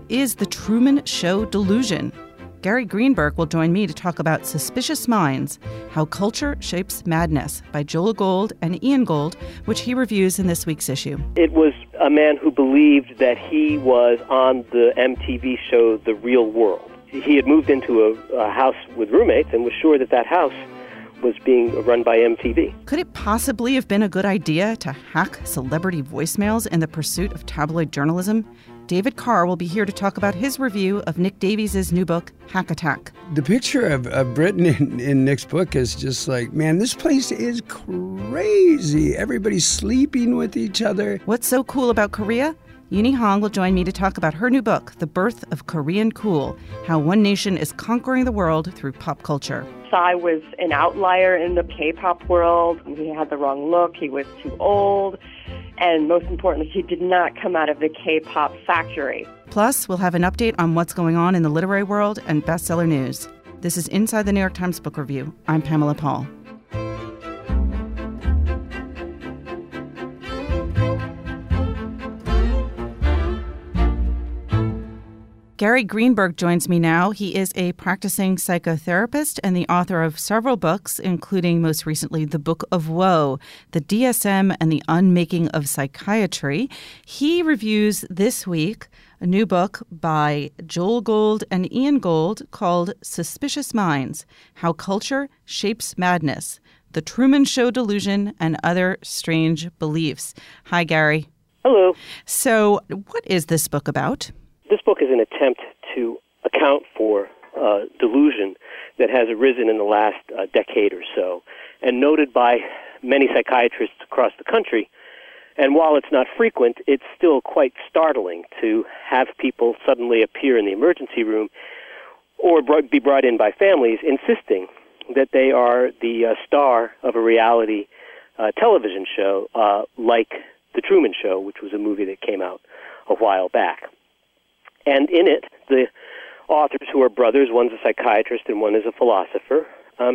is the Truman Show delusion? Gary Greenberg will join me to talk about Suspicious Minds, How Culture Shapes Madness by Joel Gold and Ian Gold, which he reviews in this week's issue. It was a man who believed that he was on the MTV show The Real World. He had moved into a house with roommates and was sure that that house was being run by MTV. Could it possibly have been a good idea to hack celebrity voicemails in the pursuit of tabloid journalism? David Carr will be here to talk about his review of Nick Davies' new book, Hack Attack. The picture of Britain in Nick's book is just like, man, this place is crazy. Everybody's sleeping with each other. What's so cool about Korea? Yoonhee Hong will join me to talk about her new book, The Birth of Korean Cool, How One Nation is Conquering the World Through Pop Culture. Psy was an outlier in the K-pop world. He had the wrong look. He was too old. And most importantly, he did not come out of the K-pop factory. Plus, we'll have an update on what's going on in the literary world and bestseller news. This is Inside the New York Times Book Review. I'm Pamela Paul. Gary Greenberg joins me now. He is a practicing psychotherapist and the author of several books, including most recently The Book of Woe, The DSM and the Unmaking of Psychiatry. He reviews this week a new book by Joel Gold and Ian Gold called Suspicious Minds, How Culture Shapes Madness, The Truman Show Delusion and Other Strange Beliefs. Hi, Gary. Hello. So what is this book about? This book is an attempt to account for delusion that has arisen in the last decade or so and noted by many psychiatrists across the country. And while it's not frequent, it's still quite startling to have people suddenly appear in the emergency room or be brought in by families insisting that they are the star of a reality television show like The Truman Show, which was a movie that came out a while back. And in it, the authors, who are brothers, one's a psychiatrist and one is a philosopher,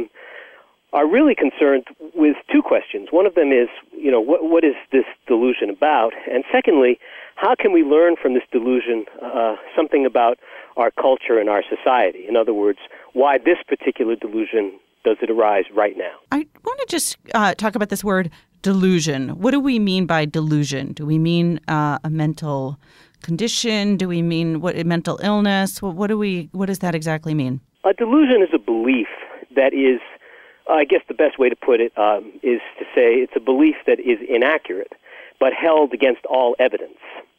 are really concerned with two questions. One of them is, what is this delusion about? And secondly, how can we learn from this delusion something about our culture and our society? In other words, why this particular delusion does it arise right now? I want to just talk about this word delusion. What do we mean by delusion? Do we mean a mental condition? Do we mean a mental illness? What does that exactly mean? A delusion is a belief that is, I guess the best way to put it is to say it's a belief that is inaccurate, but held against all evidence.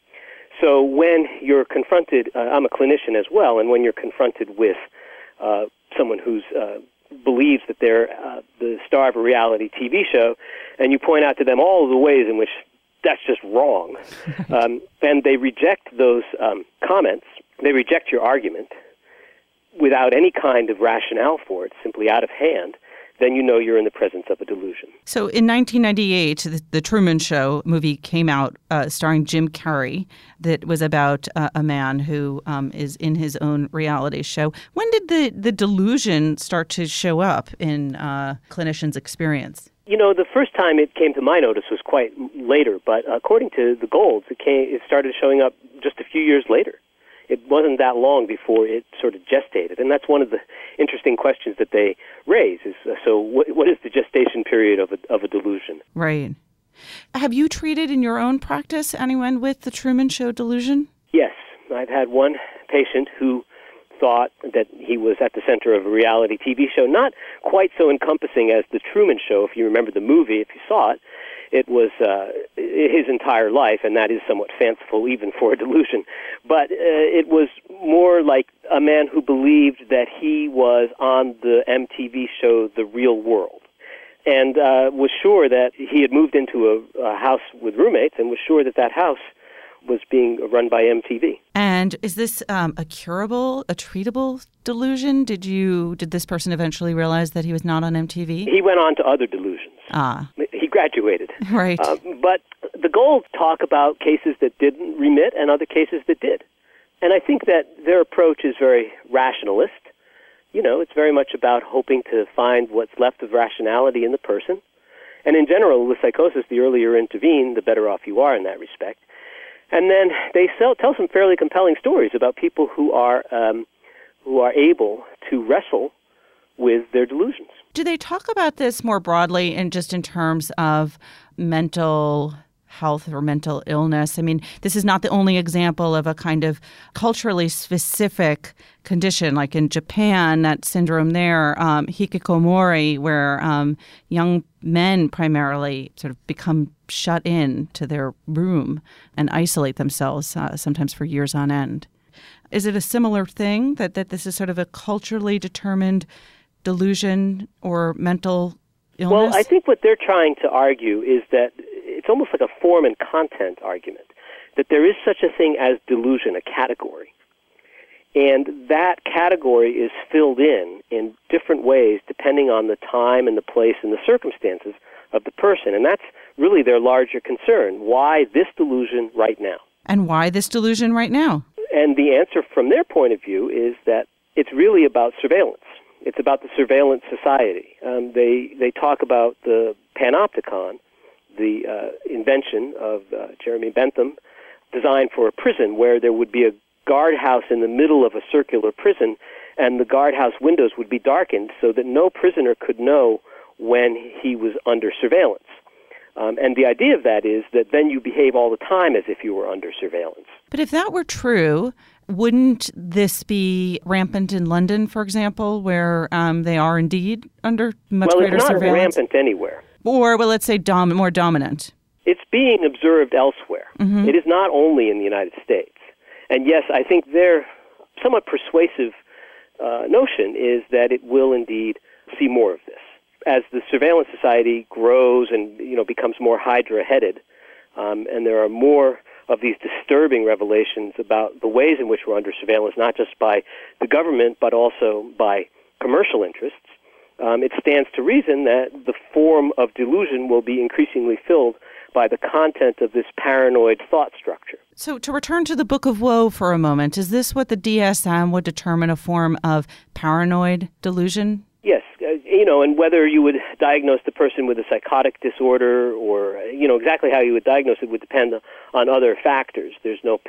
So when you're confronted, I'm a clinician as well, and when you're confronted with someone who's believes that they're the star of a reality TV show, and you point out to them all of the ways in which that's just wrong. And they reject those comments. They reject your argument without any kind of rationale for it, simply out of hand. Then you know you're in the presence of a delusion. So in 1998, the Truman Show movie came out starring Jim Carrey that was about a man who is in his own reality show. When did the delusion start to show up in clinicians' experience? The first time it came to my notice was quite later, but according to the Golds, it started showing up just a few years later. It wasn't that long before it sort of gestated, and that's one of the interesting questions that they raise is, so what is the gestation period of a delusion? Right. Have you treated in your own practice anyone with the Truman Show delusion? Yes. I've had one patient who thought that he was at the center of a reality TV show, not quite so encompassing as The Truman Show. If you remember the movie, if you saw it, it was his entire life, and that is somewhat fanciful even for a delusion. But it was more like a man who believed that he was on the MTV show The Real World, and was sure that he had moved into a house with roommates and was sure that that house was being run by MTV. And is this a curable, a treatable delusion? Did this person eventually realize that he was not on MTV? He went on to other delusions. He graduated. Right. But the Golds talk about cases that didn't remit and other cases that did. And I think that their approach is very rationalist. It's very much about hoping to find what's left of rationality in the person. And in general, with psychosis, the earlier you intervene, the better off you are in that respect. And then they tell some fairly compelling stories about people who are able to wrestle with their delusions. Do they talk about this more broadly and just in terms of mental health or mental illness? I mean, this is not the only example of a kind of culturally specific condition, like in Japan, that syndrome there, hikikomori, where young men primarily sort of become shut in to their room and isolate themselves, sometimes for years on end. Is it a similar thing, that this is sort of a culturally determined delusion or mental illness? Well, I think what they're trying to argue is that it's almost like a form and content argument, that there is such a thing as delusion, a category. And that category is filled in different ways depending on the time and the place and the circumstances of the person. And that's really their larger concern. Why this delusion right now? And why this delusion right now? And the answer from their point of view is that it's really about surveillance. It's about the surveillance society. They talk about the panopticon, the invention of Jeremy Bentham, designed for a prison where there would be a guardhouse in the middle of a circular prison, and the guardhouse windows would be darkened so that no prisoner could know when he was under surveillance. And the idea of that is that then you behave all the time as if you were under surveillance. But if that were true, wouldn't this be rampant in London, for example, where they are indeed under much greater surveillance? Well, it's not rampant anywhere. Or, well, let's say more dominant. It's being observed elsewhere. Mm-hmm. It is not only in the United States. And yes, I think their somewhat persuasive notion is that it will indeed see more of this. As the surveillance society grows and becomes more hydra-headed, and there are more of these disturbing revelations about the ways in which we're under surveillance, not just by the government, but also by commercial interests, it stands to reason that the form of delusion will be increasingly filled by the content of this paranoid thought structure. So to return to the Book of Woe for a moment, is this what the DSM would determine a form of paranoid delusion? Yes, and whether you would diagnose the person with a psychotic disorder or, exactly how you would diagnose it would depend on other factors. There is no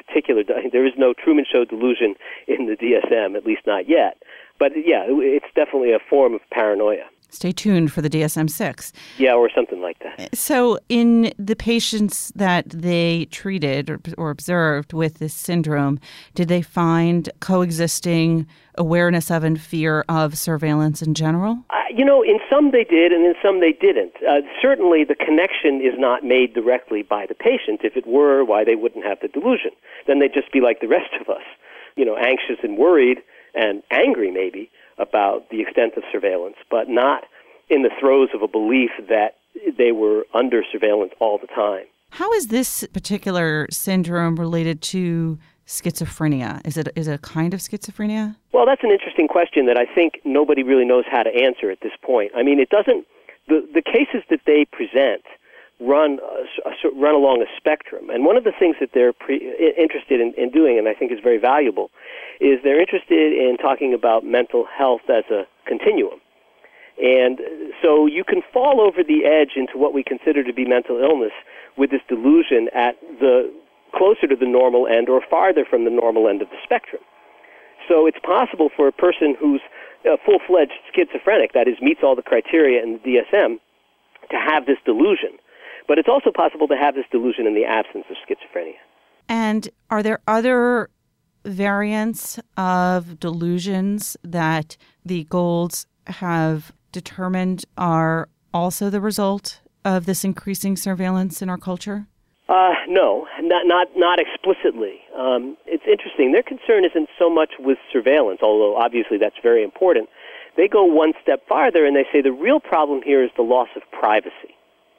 Truman Show delusion in the DSM, at least not yet. But, yeah, it's definitely a form of paranoia. Stay tuned for the DSM-6. Yeah, or something like that. So in the patients that they treated or observed with this syndrome, did they find coexisting awareness of and fear of surveillance in general? In some they did, and in some they didn't. Certainly the connection is not made directly by the patient. If it were, why they wouldn't have the delusion. Then they'd just be like the rest of us, anxious and worried and angry maybe about the extent of surveillance, but not in the throes of a belief that they were under surveillance all the time. How is this particular syndrome related to schizophrenia? Is it a kind of schizophrenia? Well, that's an interesting question that I think nobody really knows how to answer at this point. I mean, it doesn't. The cases that they present run along a spectrum, and one of the things that they're interested in doing, and I think is very valuable, is they're interested in talking about mental health as a continuum. And so you can fall over the edge into what we consider to be mental illness with this delusion at the closer to the normal end or farther from the normal end of the spectrum. So it's possible for a person who's a full-fledged schizophrenic, that is, meets all the criteria in the DSM, to have this delusion. But it's also possible to have this delusion in the absence of schizophrenia. And are there other variants of delusions that the Goulds have determined are also the result of this increasing surveillance in our culture? No, not explicitly. It's interesting. Their concern isn't so much with surveillance, although obviously that's very important. They go one step farther and they say the real problem here is the loss of privacy.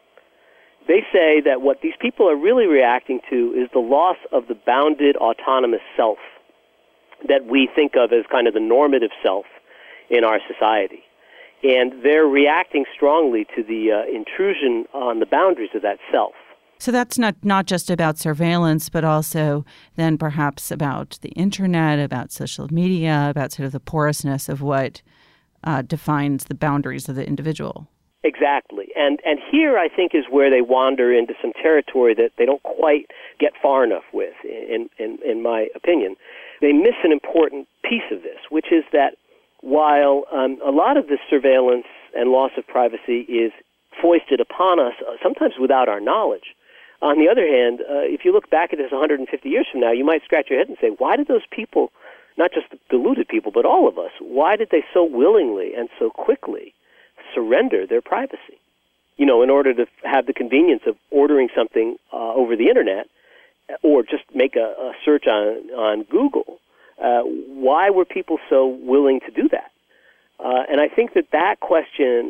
They say that what these people are really reacting to is the loss of the bounded autonomous self that we think of as kind of the normative self in our society. And they're reacting strongly to the intrusion on the boundaries of that self. So that's not just about surveillance, but also then perhaps about the internet, about social media, about sort of the porousness of what defines the boundaries of the individual. Exactly. And here I think is where they wander into some territory that they don't quite get far enough with, in my opinion. They miss an important piece of this, which is that while a lot of this surveillance and loss of privacy is foisted upon us, sometimes without our knowledge, on the other hand, if you look back at this 150 years from now, you might scratch your head and say, why did those people, not just the deluded people, but all of us, why did they so willingly and so quickly surrender their privacy? In order to have the convenience of ordering something over the Internet or just make a search on Google. Why were people so willing to do that? And I think that question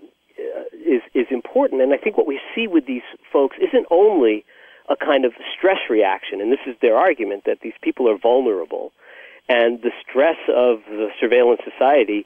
is important. And I think what we see with these folks isn't only a kind of stress reaction, and this is their argument, that these people are vulnerable, and the stress of the surveillance society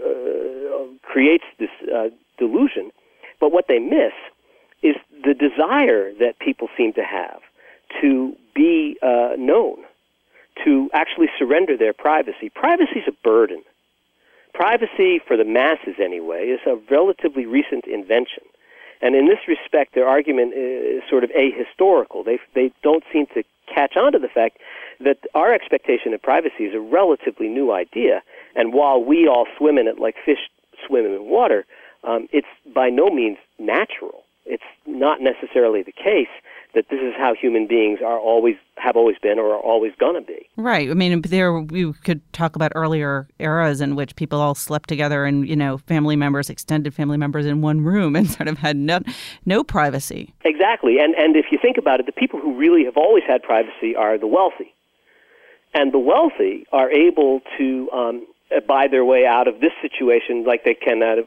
creates this delusion. But what they miss is the desire that people seem to have to be known, to actually surrender their privacy. Privacy is a burden. Privacy, for the masses anyway, is a relatively recent invention. And in this respect, their argument is sort of ahistorical. They don't seem to catch on to the fact that our expectation of privacy is a relatively new idea. And while we all swim in it like fish swim in water, it's by no means natural. It's not necessarily the case that this is how human beings have always been or are always going to be. Right. I mean, we could talk about earlier eras in which people all slept together and, family members, extended family members in one room and sort of had no privacy. Exactly. And if you think about it, the people who really have always had privacy are the wealthy. And the wealthy are able to buy their way out of this situation like they've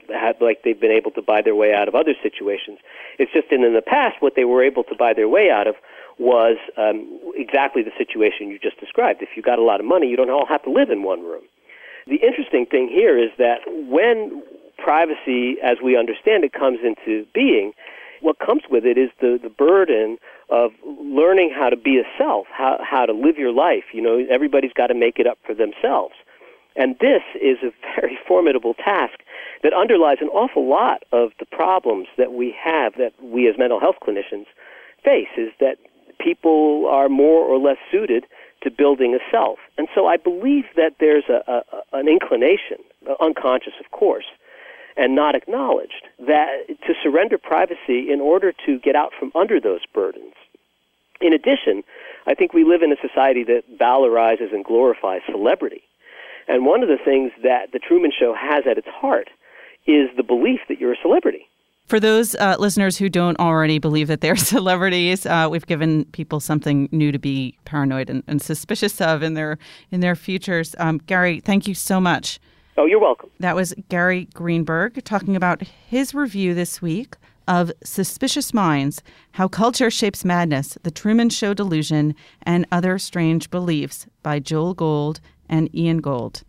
been able to buy their way out of other situations. It's just in the past, what they were able to buy their way out of was exactly the situation you just described. If you got a lot of money, you don't all have to live in one room. The interesting thing here is that when privacy, as we understand it, comes into being, what comes with it is the burden of learning how to be a self, how to live your life. Everybody's got to make it up for themselves. And this is a very formidable task that underlies an awful lot of the problems that we have, that we as mental health clinicians face, is that people are more or less suited to building a self. And so I believe that there's an inclination, unconscious of course, and not acknowledged, that to surrender privacy in order to get out from under those burdens. In addition, I think we live in a society that valorizes and glorifies celebrity. And one of the things that The Truman Show has at its heart is the belief that you're a celebrity. For those listeners who don't already believe that they're celebrities, we've given people something new to be paranoid and suspicious of in their futures. Gary, thank you so much. Oh, you're welcome. That was Gary Greenberg talking about his review this week of Suspicious Minds, How Culture Shapes Madness, The Truman Show Delusion, and Other Strange Beliefs by Joel Gold and Ian Gold.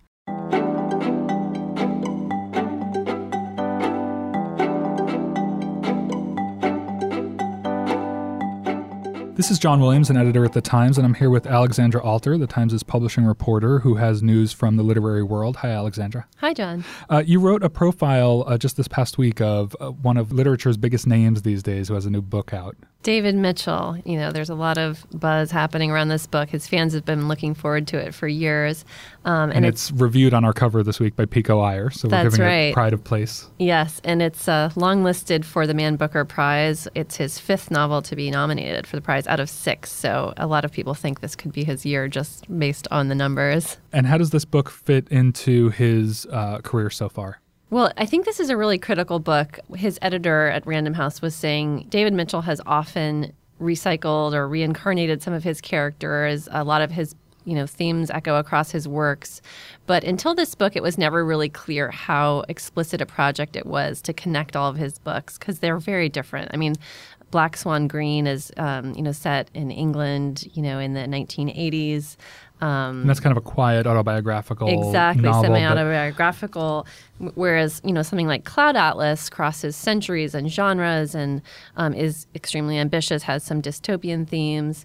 This is John Williams, an editor at The Times, and I'm here with Alexandra Alter, The Times' publishing reporter, who has news from the literary world. Hi, Alexandra. Hi, John. You wrote a profile just this past week of one of literature's biggest names these days who has a new book out. David Mitchell. There's a lot of buzz happening around this book. His fans have been looking forward to it for years. And it's reviewed on our cover this week by Pico Iyer, so we're giving it pride of place. Yes, and it's long listed for the Man Booker Prize. It's his fifth novel to be nominated for the prize out of 6, so a lot of people think this could be his year just based on the numbers. And how does this book fit into his career so far? Well, I think this is a really critical book. His editor at Random House was saying David Mitchell has often recycled or reincarnated some of his characters. A lot of his themes echo across his works. But until this book, it was never really clear how explicit a project it was to connect all of his books, because they're very different. I mean, Black Swan Green is, set in England, in the 1980s. And that's kind of a quiet autobiographical novel, semi-autobiographical, whereas, something like Cloud Atlas crosses centuries and genres and is extremely ambitious, has some dystopian themes.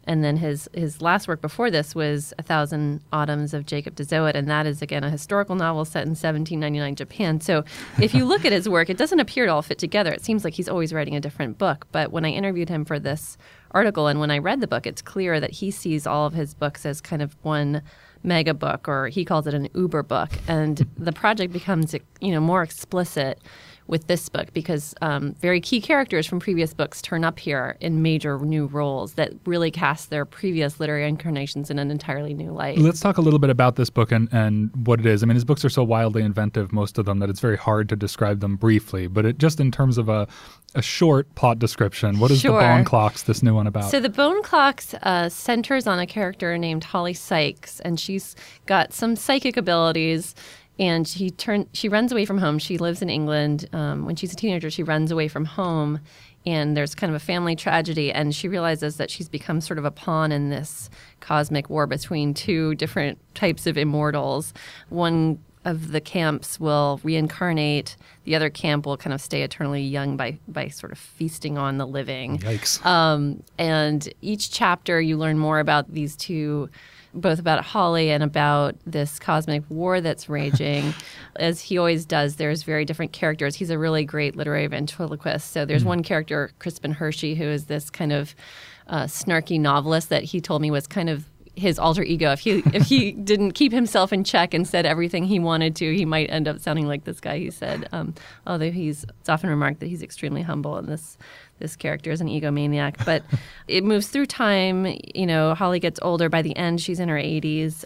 And then his last work before this was 1,000 Autumns of Jacob de Zoet, and that is, again, a historical novel set in 1799 Japan. So if you look at his work, it doesn't appear to all fit together. It seems like he's always writing a different book. But when I interviewed him for this article and when I read the book, it's clear that he sees all of his books as kind of one mega book, or he calls it an Uber book. And the project becomes, more explicit with this book because very key characters from previous books turn up here in major new roles that really cast their previous literary incarnations in an entirely new light. Let's talk a little bit about this book and what it is. I mean, his books are so wildly inventive, most of them, that it's very hard to describe them briefly. But it just in terms of a short plot description, what is The Bone Clocks, this new one, about? So The Bone Clocks centers on a character named Holly Sykes, and she's got some psychic abilities. And she runs away from home. She lives in England. When she's a teenager, she runs away from home, and there's kind of a family tragedy. And she realizes that she's become sort of a pawn in this cosmic war between two different types of immortals. One of the camps will reincarnate. The other camp will kind of stay eternally young by sort of feasting on the living. Yikes. And each chapter, you learn more about these two, both about Holly and about this cosmic war that's raging. As he always does, there's very different characters. He's a really great literary ventriloquist. So there's one character, Crispin Hershey, who is this kind of snarky novelist that he told me was kind of his alter ego. If he didn't keep himself in check and said everything he wanted to, he might end up sounding like this guy, he said. Although it's often remarked that he's extremely humble, and this character is an egomaniac. But it moves through time. Holly gets older. By the end, she's in her 80s.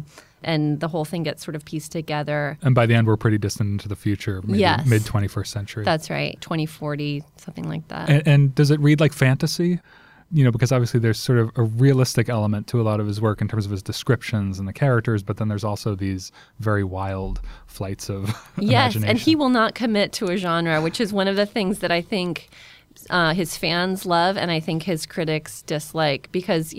And the whole thing gets sort of pieced together. And by the end, we're pretty distant into the future, maybe mid-21st century. That's right, 2040, something like that. And does it read like fantasy? Because obviously there's sort of a realistic element to a lot of his work in terms of his descriptions and the characters, but then there's also these very wild flights of imagination. Yes, and he will not commit to a genre, which is one of the things that I think his fans love and I think his critics dislike because,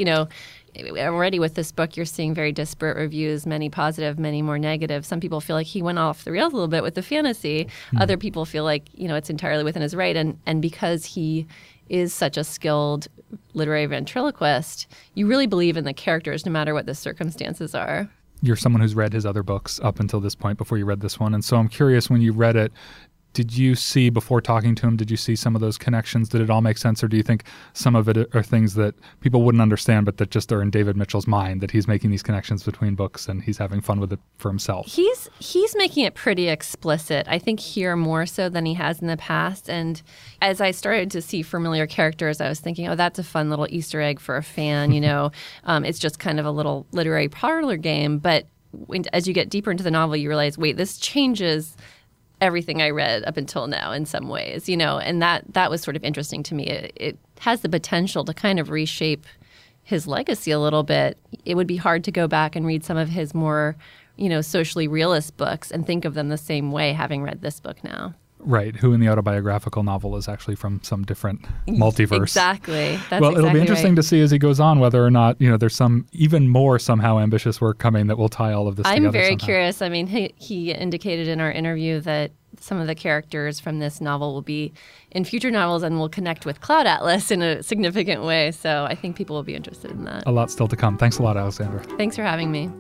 already with this book, you're seeing very disparate reviews, many positive, many more negative. Some people feel like he went off the rails a little bit with the fantasy. Other people feel like, it's entirely within his right. And because he is such a skilled literary ventriloquist, you really believe in the characters no matter what the circumstances are. You're someone who's read his other books up until this point before you read this one. And so I'm curious, when you read it, did you see, before talking to him, did you see some of those connections? Did it all make sense? Or do you think some of it are things that people wouldn't understand, but that just are in David Mitchell's mind, that he's making these connections between books and he's having fun with it for himself? He's making it pretty explicit, I think here more so than he has in the past. And as I started to see familiar characters, I was thinking, oh, that's a fun little Easter egg for a fan, It's just kind of a little literary parlor game. But as you get deeper into the novel, you realize, wait, this changes everything I read up until now in some ways, and that was sort of interesting to me. It has the potential to kind of reshape his legacy a little bit. It would be hard to go back and read some of his more, socially realist books and think of them the same way, having read this book now. Right, who in the autobiographical novel is actually from some different multiverse. Exactly. It'll be interesting to see as he goes on whether or not, there's some even more somehow ambitious work coming that will tie all of this together. I'm very curious. I mean, he indicated in our interview that some of the characters from this novel will be in future novels and will connect with Cloud Atlas in a significant way. So I think people will be interested in that. A lot still to come. Thanks a lot, Alexandra. Thanks for having me.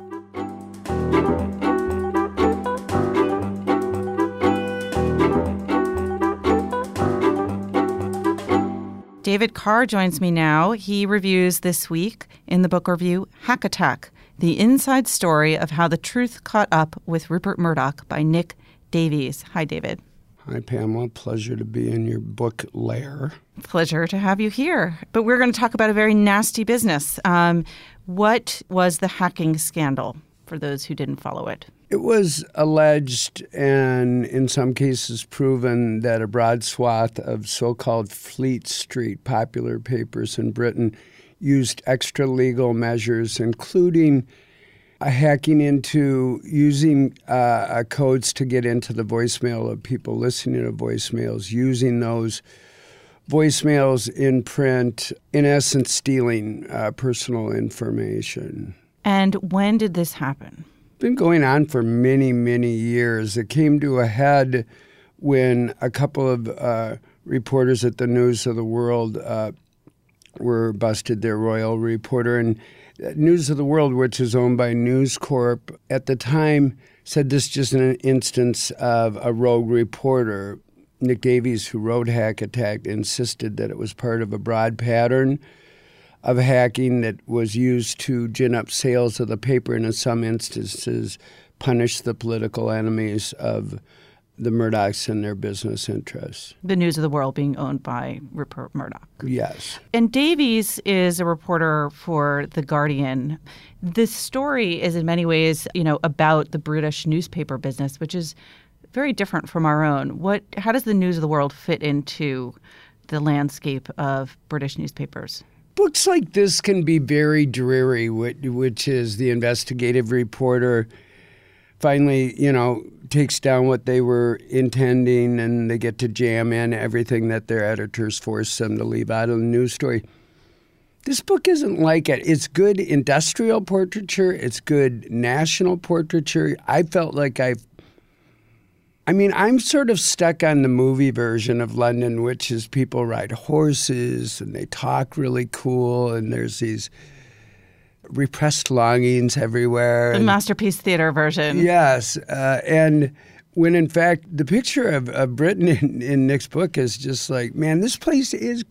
David Carr joins me now. He reviews this week in the book review Hack Attack, the inside story of how the truth caught up with Rupert Murdoch by Nick Davies. Hi, David. Hi, Pamela. Pleasure to be in your book lair. Pleasure to have you here. But we're going to talk about a very nasty business. What was the hacking scandal for those who didn't follow it? It was alleged and in some cases proven that a broad swath of so-called Fleet Street popular papers in Britain used extra-legal measures, including hacking into using codes to get into the voicemail of people listening to voicemails, using those voicemails in print, in essence stealing personal information. And when did this happen? Been going on for many, many years. It came to a head when a couple of reporters at the News of the World were busted their royal reporter. And News of the World, which is owned by News Corp, at the time said this is just an instance of a rogue reporter. Nick Davies, who wrote Hack Attack, insisted that it was part of a broad pattern of hacking that was used to gin up sales of the paper and in some instances punish the political enemies of the Murdochs and their business interests. The News of the World being owned by Rupert Murdoch. Yes. And Davies is a reporter for The Guardian. This story is in many ways, about the British newspaper business, which is very different from our own. How does the News of the World fit into the landscape of British newspapers? Books like this can be very dreary, which is the investigative reporter finally, takes down what they were intending, and they get to jam in everything that their editors force them to leave out of the news story. This book isn't like it. It's good industrial portraiture. It's good national portraiture. I felt like I'm sort of stuck on the movie version of London, which is people ride horses and they talk really cool, and there's these repressed longings everywhere. The Masterpiece Theater version. Yes. And when, in fact, the picture of Britain in Nick's book is just like, man, this place is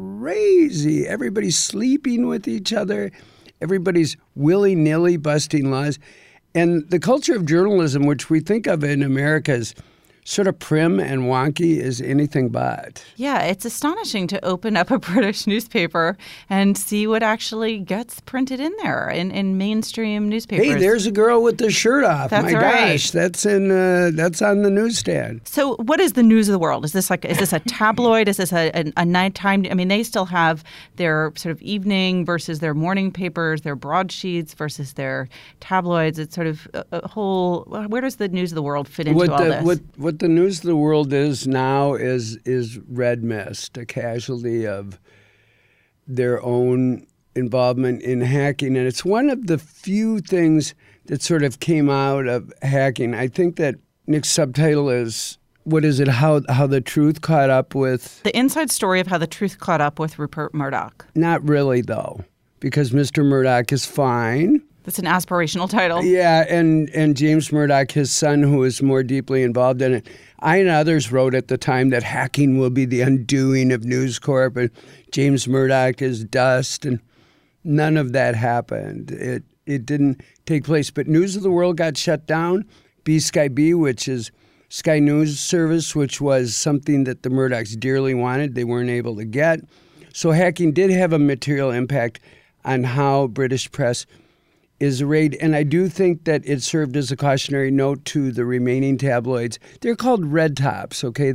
crazy. Everybody's sleeping with each other. Everybody's willy-nilly busting laws. And the culture of journalism, which we think of in America as sort of prim and wonky, is anything but. Yeah, it's astonishing to open up a British newspaper and see what actually gets printed in there in mainstream newspapers. Hey, there's a girl with the shirt off. That's My right. gosh, that's on the newsstand. So what is the News of the World? Is this a tabloid? Is this a nighttime? I mean, they still have their sort of evening versus their morning papers, their broadsheets versus their tabloids. It's sort of a whole. Where does the News of the World fit into all this? What the News of the World is now is Red Mist, a casualty of their own involvement in hacking. And it's one of the few things that sort of came out of hacking. I think that Nick's subtitle is, how the truth caught up with... The inside story of how the truth caught up with Rupert Murdoch. Not really, though, because Mr. Murdoch is fine. That's an aspirational title. Yeah, and James Murdoch, his son, who is more deeply involved in it. I and others wrote at the time that hacking will be the undoing of News Corp, and James Murdoch is dust, and none of that happened. It didn't take place. But News of the World got shut down. Sky B, which is Sky News Service, which was something that the Murdochs dearly wanted, they weren't able to get. So hacking did have a material impact on how British press is arrayed. And I do think that it served as a cautionary note to the remaining tabloids. They're called red tops, okay?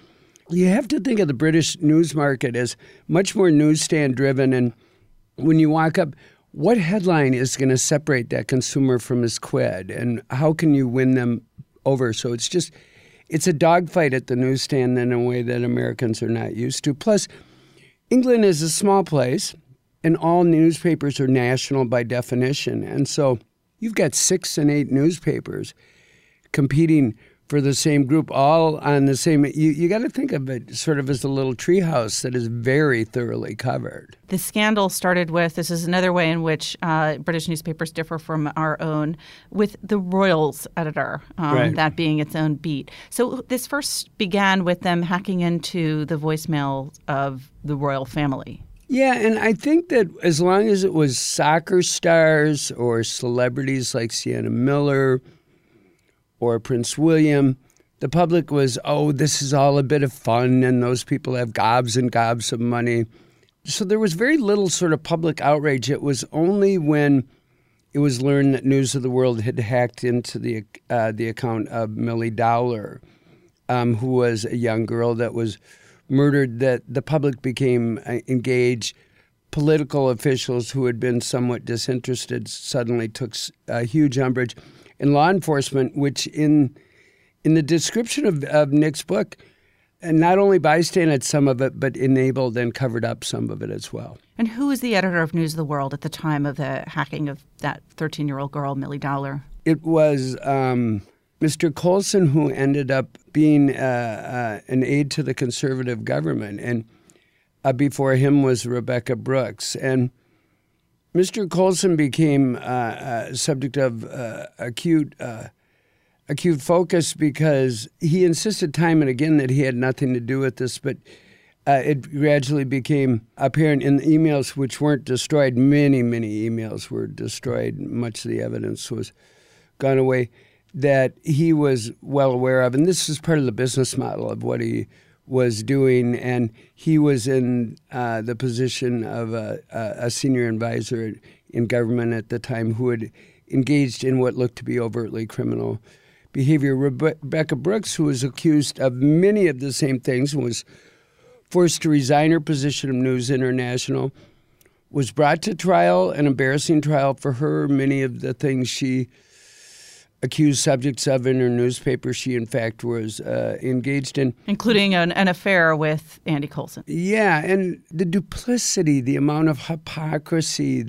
You have to think of the British news market as much more newsstand driven. And when you walk up, what headline is going to separate that consumer from his quid? And how can you win them over? So it's a dogfight at the newsstand in a way that Americans are not used to. Plus, England is a small place, and all newspapers are national by definition. And so you've got 6 and 8 newspapers competing for the same group, all on the same... You got to think of it sort of as a little treehouse that is very thoroughly covered. The scandal started with, this is another way in which British newspapers differ from our own, with the Royals editor, right. That being its own beat. So this first began with them hacking into the voicemail of the royal family. Yeah, and I think that as long as it was soccer stars or celebrities like Sienna Miller or Prince William, the public was, this is all a bit of fun, and those people have gobs and gobs of money. So there was very little sort of public outrage. It was only when it was learned that News of the World had hacked into the account of Millie Dowler, who was a young girl that was murdered, that the public became engaged. Political officials who had been somewhat disinterested suddenly took a huge umbrage. And law enforcement, which in the description of Nick's book, and not only bystanded some of it, but enabled and covered up some of it as well. And who was the editor of News of the World at the time of the hacking of that 13-year-old girl, Millie Dowler? It was Mr. Coulson, who ended up being an aide to the Conservative government. And Before him was Rebekah Brooks. And Mr. Colson became a subject of acute focus because he insisted time and again that he had nothing to do with this, but it gradually became apparent in the emails, which weren't destroyed. Many, many emails were destroyed. Much of the evidence was gone away, that he was well aware of. And this is part of the business model of what he was doing. And he was in the position of a senior advisor in government at the time who had engaged in what looked to be overtly criminal behavior. Rebekah Brooks, who was accused of many of the same things and was forced to resign her position of News International, was brought to trial, an embarrassing trial for her. Many of the things she accused subjects of in her newspaper, she in fact was engaged in. Including an affair with Andy Coulson. Yeah, and the duplicity, the amount of hypocrisy,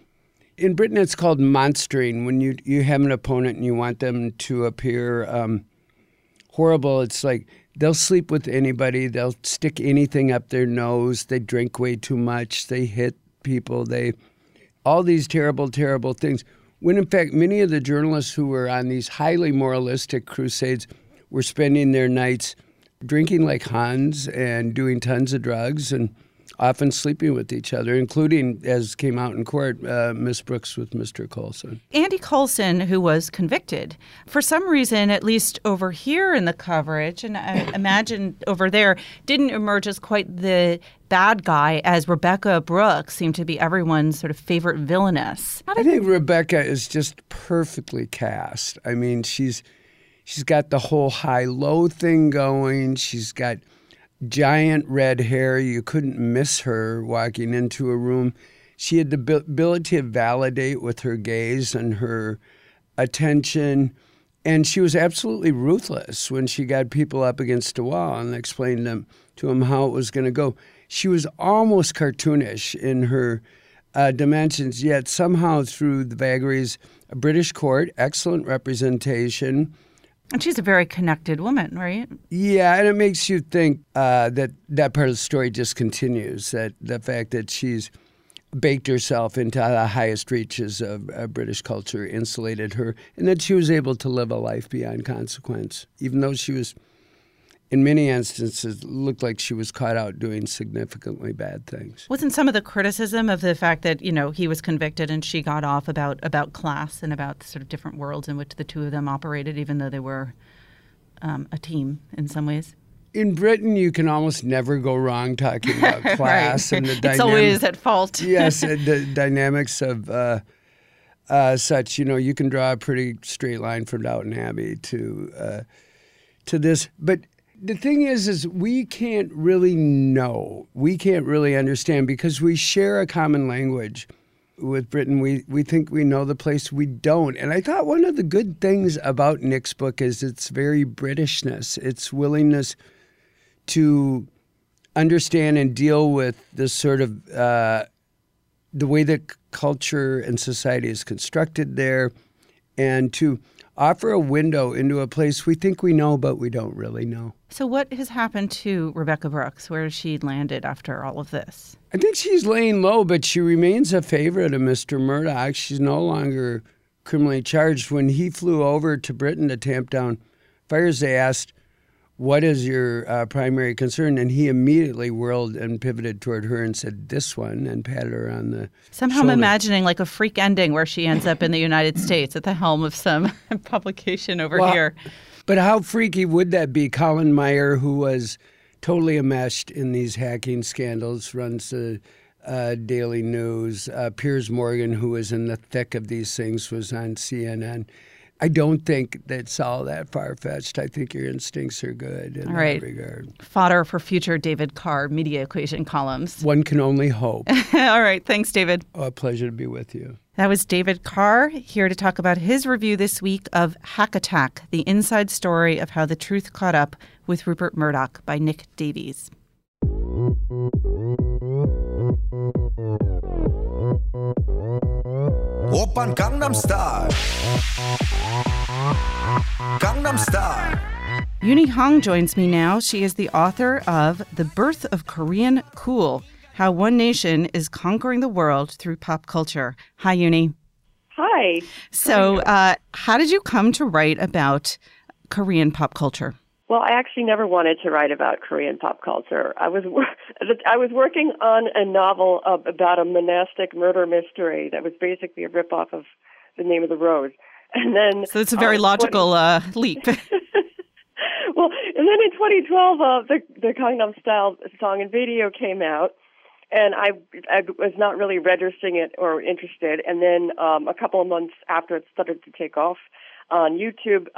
in Britain it's called monstering. When you have an opponent and you want them to appear horrible, it's like they'll sleep with anybody, they'll stick anything up their nose, they drink way too much, they hit people, all these terrible, terrible things. When in fact many of the journalists who were on these highly moralistic crusades were spending their nights drinking like Huns and doing tons of drugs and often sleeping with each other, including, as came out in court, Miss Brooks with Mr. Coulson. Andy Coulson, who was convicted, for some reason, at least over here in the coverage, and I imagine over there, didn't emerge as quite the bad guy as Rebekah Brooks seemed to be everyone's sort of favorite villainess. I think Rebekah is just perfectly cast. I mean, she's got the whole high-low thing going. She's got giant red hair. You couldn't miss her walking into a room. She had the ability to validate with her gaze and her attention. And she was absolutely ruthless when she got people up against a wall and explained to them how it was going to go. She was almost cartoonish in her dimensions, yet somehow through the vagaries of British court, excellent representation. And she's a very connected woman, right? Yeah, and it makes you think that part of the story just continues, that the fact that she's baked herself into the highest reaches of British culture insulated her, and that she was able to live a life beyond consequence, even though she was, in many instances, looked like she was caught out doing significantly bad things. Wasn't some of the criticism of the fact that, he was convicted and she got off about class and about the sort of different worlds in which the two of them operated, even though they were a team in some ways? In Britain, you can almost never go wrong talking about class right. And the dynamics. It's always at fault. Yes, the dynamics of such. You can draw a pretty straight line from Downton Abbey to this, but the thing is we can't really know. We can't really understand because we share a common language with Britain. We think we know the place. We don't. And I thought one of the good things about Nick's book is its very Britishness, its willingness to understand and deal with this sort of the way that culture and society is constructed there, and to offer a window into a place we think we know, but we don't really know. So what has happened to Rebekah Brooks? Where has she landed after all of this? I think she's laying low, but she remains a favorite of Mr. Murdoch. She's no longer criminally charged. When he flew over to Britain to tamp down fires, they asked, "What is your primary concern?" And he immediately whirled and pivoted toward her and said, "This one," and patted her on the Somehow shoulder. I'm imagining like a freak ending where she ends up in the United States at the helm of some publication over here. But how freaky would that be? Colin Meyer, who was totally enmeshed in these hacking scandals, runs the Daily News. Piers Morgan, who was in the thick of these things, was on CNN. I don't think that's all that far-fetched. I think your instincts are good in that regard. Fodder for future David Carr Media Equation columns. One can only hope. All right. Thanks, David. Oh, a pleasure to be with you. That was David Carr, here to talk about his review this week of Hack Attack, the inside story of how the truth caught up with Rupert Murdoch by Nick Davies. Oppan Gangnam Style. Gangnam Style. Yoonhee Hong joins me now. She is the author of The Birth of Korean Cool, How One Nation is Conquering the World Through Pop Culture. Hi, Yoonhee. Hi. So how did you come to write about Korean pop culture? Well, I actually never wanted to write about Korean pop culture. I was working on a novel about a monastic murder mystery that was basically a ripoff of The Name of the Rose. And then, so it's a very logical leap. Well, and then in 2012, the Gangnam Style song and video came out, and I was not really registering it or interested. And then a couple of months after it started to take off on YouTube,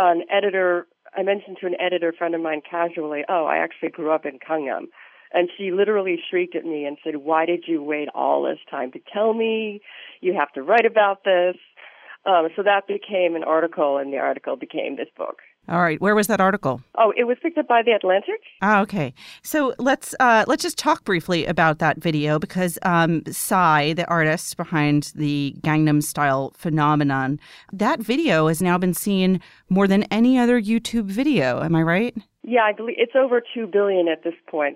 I mentioned to an editor friend of mine casually, "Oh, I actually grew up in Gangnam." And she literally shrieked at me and said, "Why did you wait all this time to tell me? You have to write about this." So that became an article, and the article became this book. All right. Where was that article? Oh, it was picked up by The Atlantic. Ah, okay. So let's just talk briefly about that video because Psy, the artist behind the Gangnam Style phenomenon, that video has now been seen more than any other YouTube video. Am I right? Yeah, I believe it's over 2 billion at this point.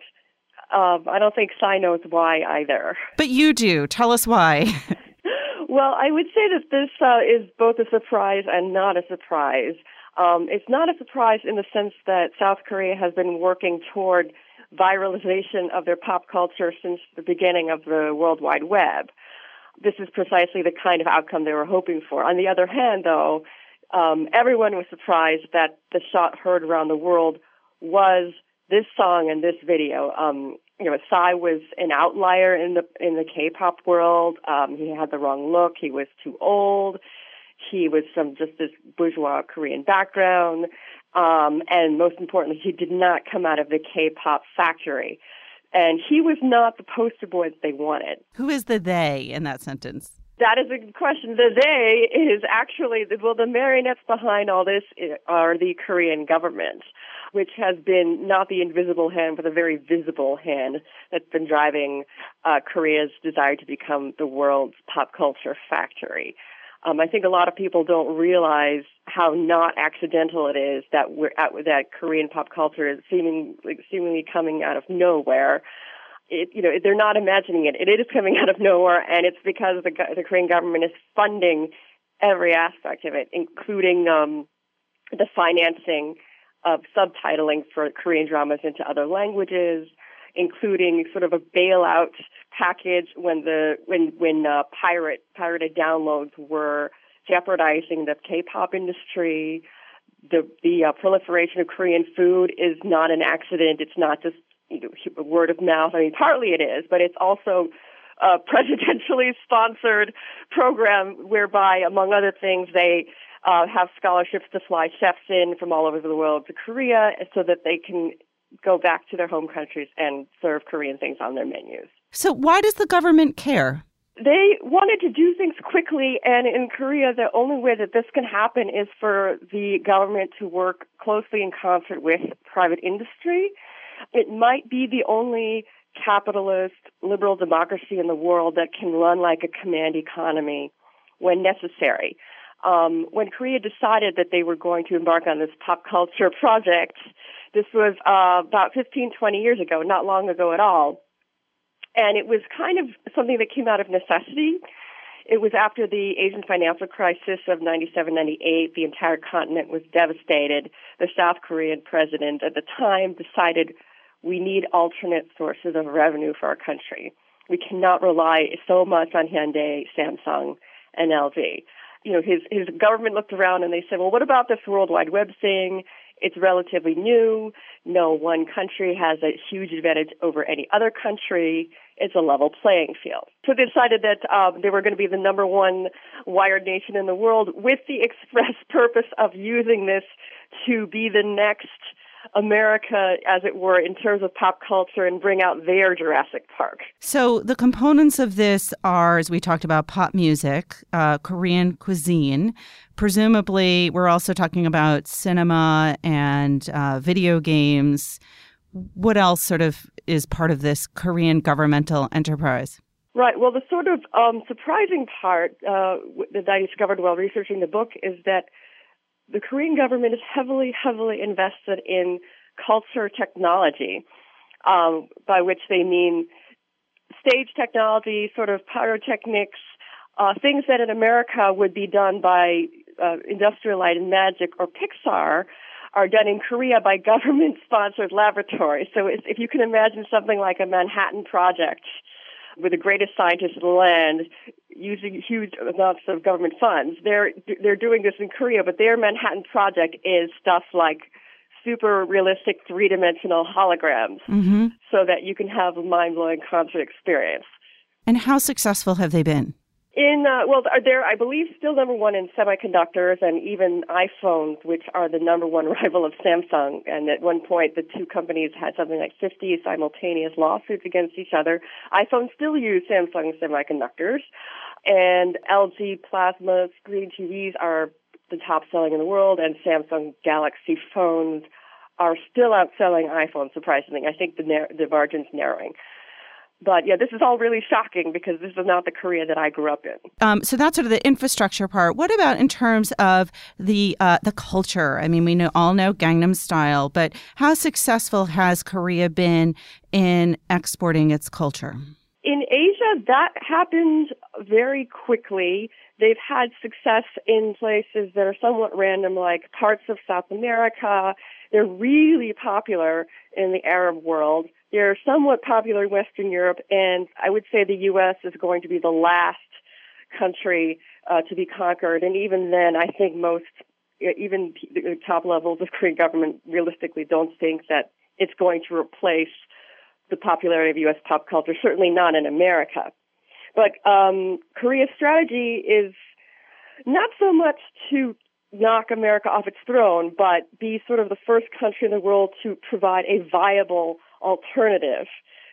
I don't think Psy knows why either. But you do. Tell us why. Well, I would say that this is both a surprise and not a surprise. It's not a surprise in the sense that South Korea has been working toward viralization of their pop culture since the beginning of the World Wide Web. This is precisely the kind of outcome they were hoping for. On the other hand, though, everyone was surprised that the shot heard around the world was this song and this video. Psy was an outlier in the K-pop world. He had the wrong look. He was too old. He was from just this bourgeois Korean background. And most importantly, he did not come out of the K-pop factory. And he was not the poster boy that they wanted. Who is the they in that sentence? That is a good question. The they is actually, the marionettes behind all this are the Korean government, which has been not the invisible hand, but a very visible hand that's been driving Korea's desire to become the world's pop culture factory. I think a lot of people don't realize how not accidental it is that that Korean pop culture is seemingly coming out of nowhere. They're not imagining it. It is coming out of nowhere, and it's because the Korean government is funding every aspect of it, including the financing of subtitling for Korean dramas into other languages, including sort of a bailout package when pirated downloads were jeopardizing the K-pop industry. The proliferation of Korean food is not an accident. It's not just word of mouth. I mean, partly it is, but it's also a presidentially sponsored program whereby, among other things, they have scholarships to fly chefs in from all over the world to Korea so that they can go back to their home countries and serve Korean things on their menus. So why does the government care? They wanted to do things quickly, and in Korea, the only way that this can happen is for the government to work closely in concert with private industry. It might be the only capitalist, liberal democracy in the world that can run like a command economy when necessary. When Korea decided that they were going to embark on this pop culture project, this was about 15, 20 years ago, not long ago at all. And it was kind of something that came out of necessity. It was after the Asian financial crisis of 97, 98. The entire continent was devastated. The South Korean president at the time decided we need alternate sources of revenue for our country. We cannot rely so much on Hyundai, Samsung, and LG. His government looked around and they said, well, what about this World Wide Web thing? It's relatively new. No one country has a huge advantage over any other country. It's a level playing field. So they decided that they were going to be the number one wired nation in the world with the express purpose of using this to be the next America, as it were, in terms of pop culture and bring out their Jurassic Park. So the components of this are, as we talked about, pop music, Korean cuisine. Presumably, we're also talking about cinema and video games. What else sort of is part of this Korean governmental enterprise? Right. Well, the sort of surprising part that I discovered while researching the book is that the Korean government is heavily, heavily invested in culture technology, by which they mean stage technology, sort of pyrotechnics, things that in America would be done by Industrial Light and Magic or Pixar are done in Korea by government-sponsored laboratories. So if you can imagine something like a Manhattan Project with the greatest scientists in the land using huge amounts of government funds, they're doing this in Korea, but their Manhattan Project is stuff like super realistic three-dimensional holograms so that you can have a mind-blowing concert experience. And how successful have they been? They're, I believe, still number one in semiconductors and even iPhones, which are the number one rival of Samsung. And at one point, the two companies had something like 50 simultaneous lawsuits against each other. iPhones still use Samsung semiconductors, and LG plasma screen TVs are the top selling in the world, and Samsung Galaxy phones are still outselling iPhones, surprisingly. I think the margin's narrowing. But yeah, this is all really shocking because this is not the Korea that I grew up in. So that's sort of the infrastructure part. What about in terms of the culture? I mean, we all know Gangnam Style, but how successful has Korea been in exporting its culture? In Asia, that happened very quickly. They've had success in places that are somewhat random, like parts of South America. They're really popular in the Arab world. They're somewhat popular in Western Europe, and I would say the U.S. is going to be the last country to be conquered. And even then, I think even the top levels of Korean government realistically don't think that it's going to replace the popularity of U.S. pop culture, certainly not in America. But Korea's strategy is not so much to knock America off its throne, but be sort of the first country in the world to provide a viable alternative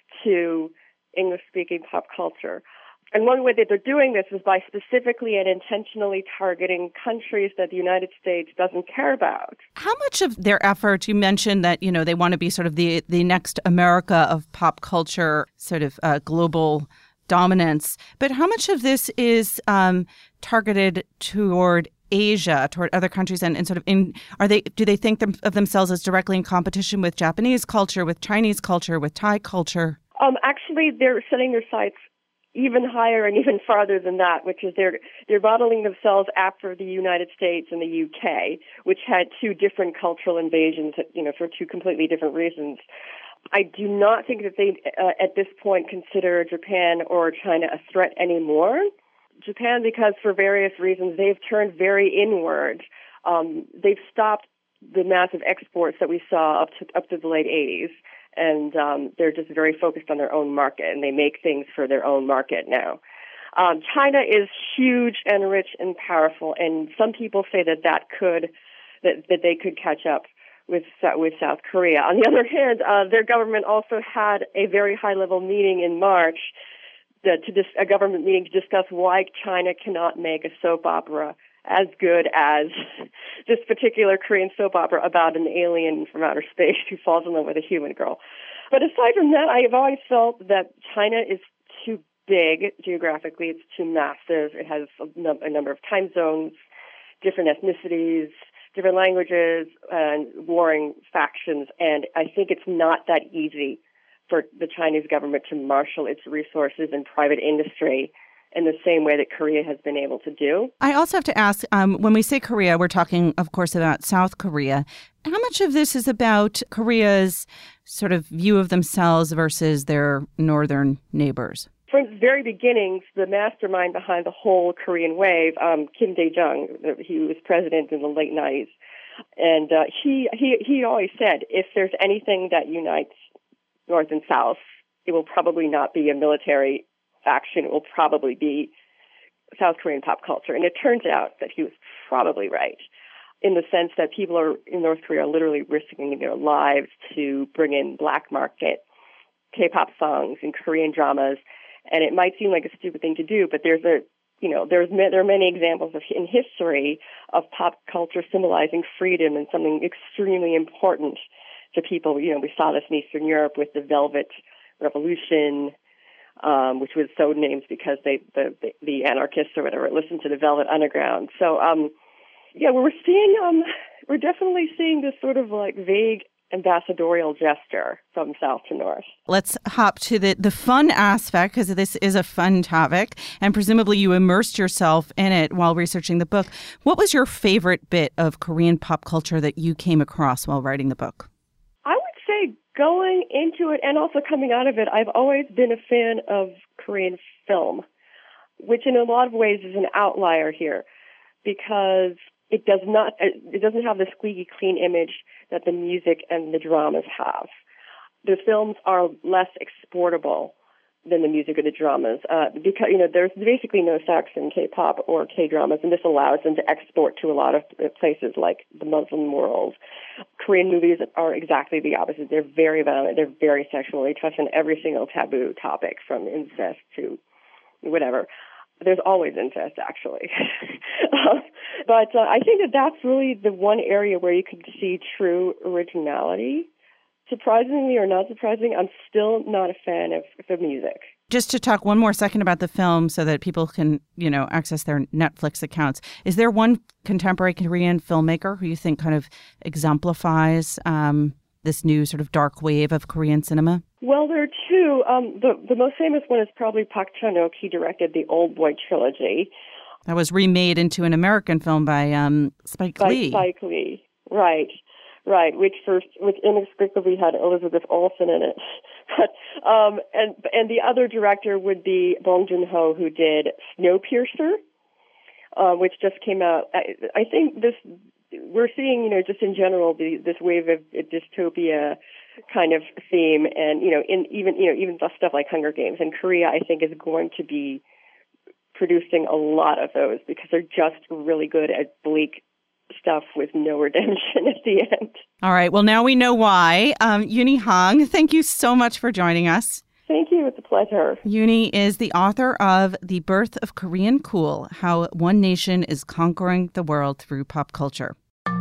to English-speaking pop culture. And one way that they're doing this is by specifically and intentionally targeting countries that the United States doesn't care about. How much of their effort, you mentioned that, they want to be sort of the next America of pop culture, sort of global dominance, but how much of this is targeted toward Asia, toward other countries, and sort of do they think of themselves as directly in competition with Japanese culture, with Chinese culture, with Thai culture? Actually, they're setting their sights even higher and even farther than that, which is they're modeling themselves after the United States and the UK, which had two different cultural invasions, for two completely different reasons. I do not think that they, at this point, consider Japan or China a threat anymore. Japan, because for various reasons, they've turned very inward. They've stopped the massive exports that we saw up to the late 80s, and they're just very focused on their own market, and they make things for their own market now. China is huge and rich and powerful, and some people say that they could catch up with South Korea. On the other hand, their government also had a very high-level meeting in March, a government meeting to discuss why China cannot make a soap opera as good as this particular Korean soap opera about an alien from outer space who falls in love with a human girl. But aside from that, I have always felt that China is too big geographically. It's too massive. It has a number of time zones, different ethnicities, different languages, and warring factions. And I think it's not that easy for the Chinese government to marshal its resources and private industry in the same way that Korea has been able to do. I also have to ask, when we say Korea, we're talking, of course, about South Korea. How much of this is about Korea's sort of view of themselves versus their northern neighbors? From its very beginnings, the mastermind behind the whole Korean wave, Kim Dae-jung, he was president in the late 90s, and he always said, if there's anything that unites North and South, it will probably not be a military faction. It will probably be South Korean pop culture. And it turns out that he was probably right, in the sense that people in North Korea are literally risking their lives to bring in black market K-pop songs and Korean dramas. And it might seem like a stupid thing to do, but there are many examples in history of pop culture symbolizing freedom and something extremely important to people. We saw this in Eastern Europe with the Velvet Revolution, which was so named because the anarchists or whatever listened to the Velvet Underground. So, we're definitely seeing this sort of like vague ambassadorial gesture from south to north. Let's hop to the fun aspect, because this is a fun topic, and presumably you immersed yourself in it while researching the book. What was your favorite bit of Korean pop culture that you came across while writing the book? I would say going into it and also coming out of it, I've always been a fan of Korean film, which in a lot of ways is an outlier here because it doesn't have the squeaky clean image that the music and the dramas have. The films are less exportable than the music or the dramas because, there's basically no sex in K-pop or K-dramas, and this allows them to export to a lot of places like the Muslim world. Korean movies are exactly the opposite. They're very violent. They're very sexual. They touch on every single taboo topic from incest to whatever. There's always incest, actually. But I think that's really the one area where you could see true originality. Surprisingly or not surprising, I'm still not a fan of the music. Just to talk one more second about the film so that people can, access their Netflix accounts. Is there one contemporary Korean filmmaker who you think kind of exemplifies this new sort of dark wave of Korean cinema? Well, there are two. The most famous one is probably Park Chan-wook. He directed the Old Boy trilogy. That was remade into an American film by Spike Lee. Spike Lee, right, which inexplicably had Elizabeth Olsen in it. And the other director would be Bong Joon-ho, who did Snowpiercer, which just came out. I think we're seeing, just in general, this wave of dystopia kind of theme, and even stuff like Hunger Games. And Korea, I think, is going to be producing a lot of those because they're just really good at bleak stuff with no redemption at the end. All right. Well, now we know why. Yoonhee Hong, thank you so much for joining us. Thank you. It's a pleasure. Yoonhee is the author of The Birth of Korean Cool, How One Nation is Conquering the World Through Pop Culture.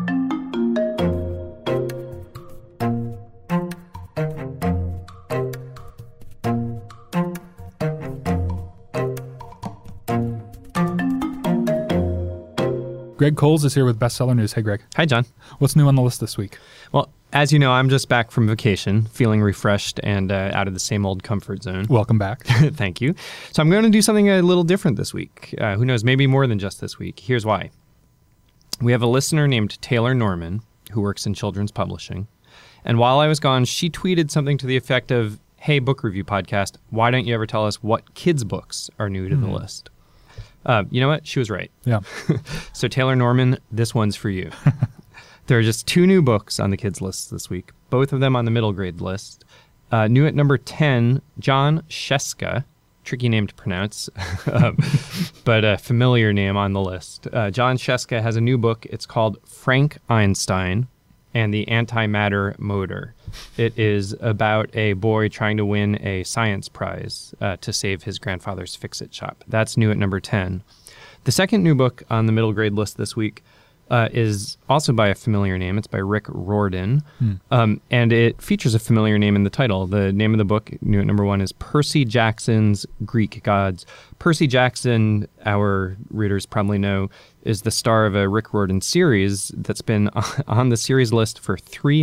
Greg Coles is here with Bestseller News. Hey, Greg. Hi, John. What's new on the list this week? Well, as you know, I'm just back from vacation, feeling refreshed and out of the same old comfort zone. Welcome back. Thank you. So I'm going to do something a little different this week. Who knows, maybe more than just this week. Here's why. We have a listener named Taylor Norman who works in children's publishing. And while I was gone, she tweeted something to the effect of, "Hey, book review podcast, why don't you ever tell us what kids' books are new to the list?" You know what? She was right. Yeah. So Taylor Norman, this one's for you. There are just 2 new books on the kids' list this week, both of them on the middle grade list. New at number 10, John Sheska, tricky name to pronounce, but a familiar name on the list. John Sheska has a new book. It's called Frank Einstein and the Antimatter Motor. It is about a boy trying to win a science prize to save his grandfather's fix-it shop. That's new at number 10. The second new book on the middle grade list this week is also by a familiar name. It's by Rick Riordan, and it features a familiar name in the title. The name of the book, new at number 1, is Percy Jackson's Greek Gods. Percy Jackson, our readers probably know, is the star of a Rick Riordan series that's been on the series list for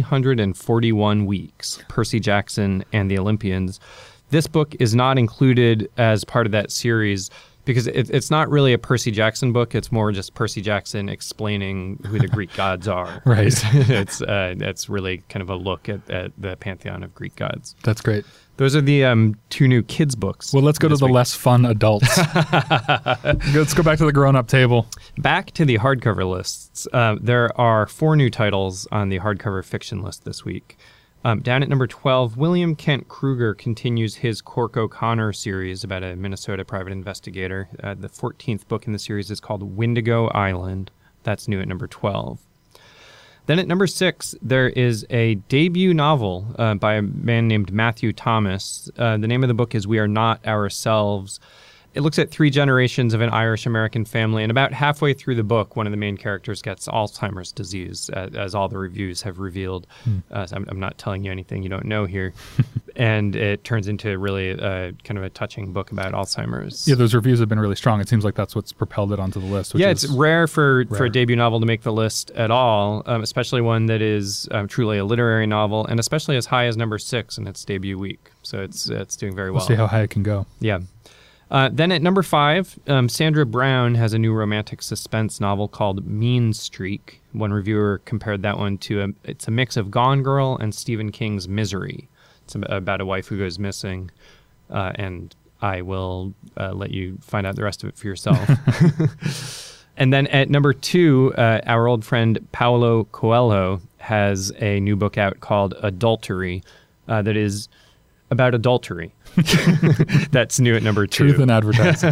341 weeks, Percy Jackson and the Olympians. This book is not included as part of that series because it's not really a Percy Jackson book. It's more just Percy Jackson explaining who the Greek gods are. Right. It's really kind of a look at the pantheon of Greek gods. That's great. Those are the 2 new kids' books. Well, let's go to the less fun adults. Let's go back to the grown-up table. Back to the hardcover lists. There are 4 new titles on the hardcover fiction list this week. Down at number 12, William Kent Kruger continues his Cork O'Connor series about a Minnesota private investigator. The 14th book in the series is called Wendigo Island. That's new at number 12. Then at number 6, there is a debut novel by a man named Matthew Thomas. The name of the book is We Are Not Ourselves. It looks at 3 generations of an Irish-American family, and about halfway through the book, one of the main characters gets Alzheimer's disease, as all the reviews have revealed. So I'm not telling you anything you don't know here. and it turns into really kind of a touching book about Alzheimer's. Yeah, those reviews have been really strong. It seems like that's what's propelled it onto the list. Which it's rare for a debut novel to make the list at all, especially one that is truly a literary novel, and especially as high as number 6 in its debut week. So it's doing very well. We'll see how high it can go. Yeah. Then at number 5, Sandra Brown has a new romantic suspense novel called Mean Streak. One reviewer compared that one to it's a mix of Gone Girl and Stephen King's Misery. It's about a wife who goes missing, and I will let you find out the rest of it for yourself. And then at number 2, our old friend Paulo Coelho has a new book out called Adultery that is about adultery. That's new at number 2. Truth in advertising.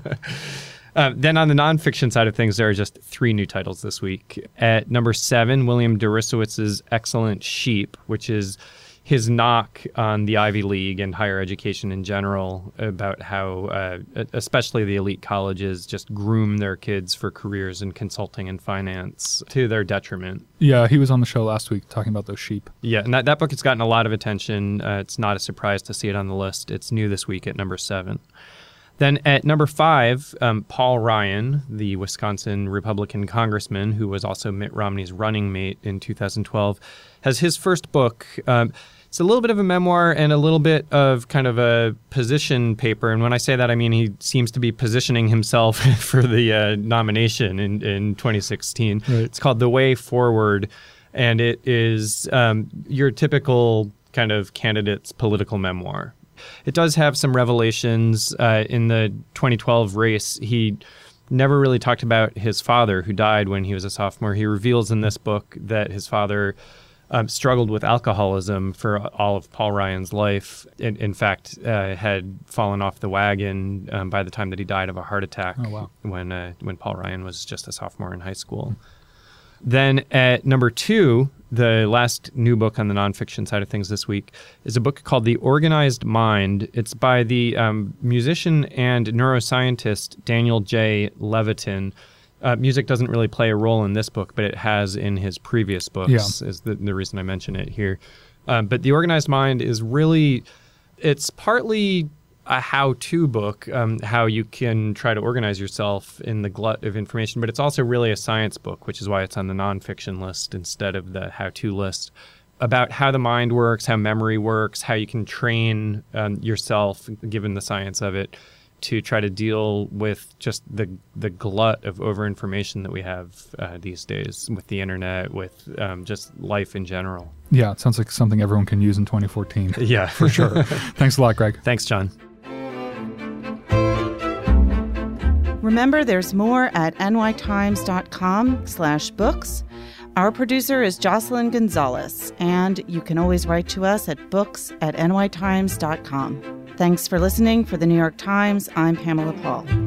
Then on the nonfiction side of things, there are just 3 new titles this week. At number 7, William Derissowitz's Excellent Sheep, which is his knock on the Ivy League and higher education in general, about how especially the elite colleges just groom their kids for careers in consulting and finance to their detriment. Yeah, he was on the show last week talking about those sheep. Yeah, and that book has gotten a lot of attention. It's not a surprise to see it on the list. It's new this week at number 7. Then at number 5, Paul Ryan, the Wisconsin Republican congressman who was also Mitt Romney's running mate in 2012, has his first book. It's a little bit of a memoir and a little bit of kind of a position paper. And when I say that, I mean he seems to be positioning himself for the nomination in 2016. Right. It's called The Way Forward, and it is your typical kind of candidate's political memoir. It does have some revelations. In the 2012 race, he never really talked about his father, who died when he was a sophomore. He reveals in this book that his father struggled with alcoholism for all of Paul Ryan's life. In fact, had fallen off the wagon by the time that he died of a heart attack. Oh, wow. When Paul Ryan was just a sophomore in high school. Then at number 2, the last new book on the nonfiction side of things this week is a book called The Organized Mind. It's by the musician and neuroscientist Daniel J. Levitin. Music doesn't really play a role in this book, but it has in his previous books, is the reason I mention it here. But The Organized Mind is really, it's partly a how-to book, how you can try to organize yourself in the glut of information, but it's also really a science book, which is why it's on the nonfiction list instead of the how-to list, about how the mind works, how memory works, how you can train yourself, given the science of it, to try to deal with just the glut of overinformation that we have these days with the internet, with just life in general. Yeah, it sounds like something everyone can use in 2014. Yeah, for sure. Thanks a lot, Greg. Thanks, John. Remember, there's more at nytimes.com/books. Our producer is Jocelyn Gonzalez, and you can always write to us at books@nytimes.com. Thanks for listening. For the New York Times, I'm Pamela Paul.